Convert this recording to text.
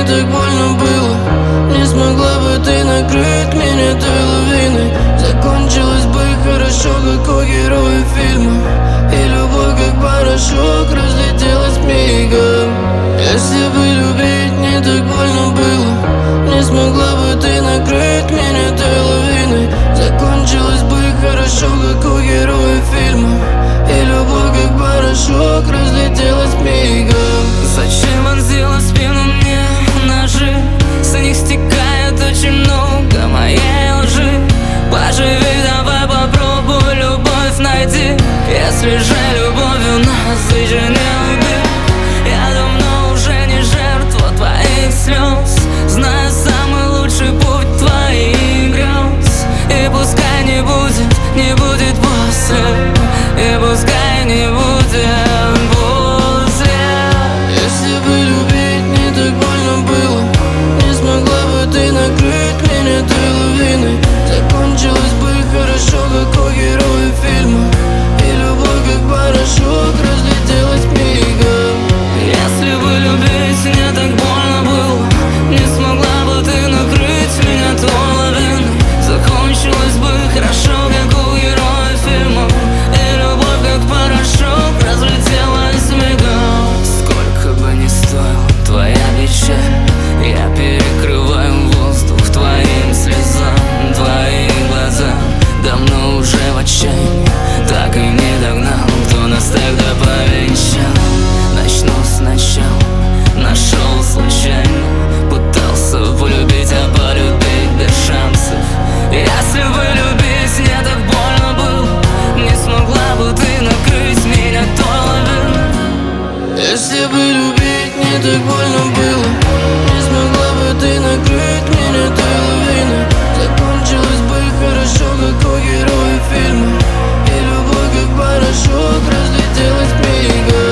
не так больно было. Не смогла бы ты накрыть меня той лавиной. Закончилось бы хорошо, как у героев фильма, и любовь, как порошок, разлетелась мигом. Если бы любить не так больно было, не смогла бы ты накрыть меня той лавиной. Закончилось бы хорошо, как у героев фильма, и любовь, как порошок, разлетелась мигом. Зачем вонзила в спину мне ножи? С них стекает очень много моей лжи. Поживи, давай попробуй любовь найти. Если же любовью насыщенный мир, я давно уже не жертва твоих слез. Знаю самый лучший путь твоих грез. И пускай не будет после, и пускай не будет после. Если бы любить не так больно было, не смогла бы ты накрыть меня той лавиной. Закончилось бы хорошо, как у героев фильма, и любовь, как порошок, разлетелась мигом. Если бы любить не так больно было, не смогла бы ты накрыть меня той лавиной. Закончилось бы хорошо, как у героев фильма, и любовь, как порошок, разлетелась мигом. Сколько бы ни стоила твоя печаль, я перекрываю воздух твоим слезам. Твои глаза давно уже в отчаянии, так и не догнал, кто нас тогда повенчал. Начну сначала, нашел случайно, пытался полюбить, а полюбить без шансов. Если бы любить не так больно было, не смогла бы ты накрыть меня той лавиной. Если бы любить не так больно было, не смогла бы ты накрыть меня той лавиной. Закончилось бы хорошо, как у героев фильма, и любовь, как порошок, разлетелась мигом.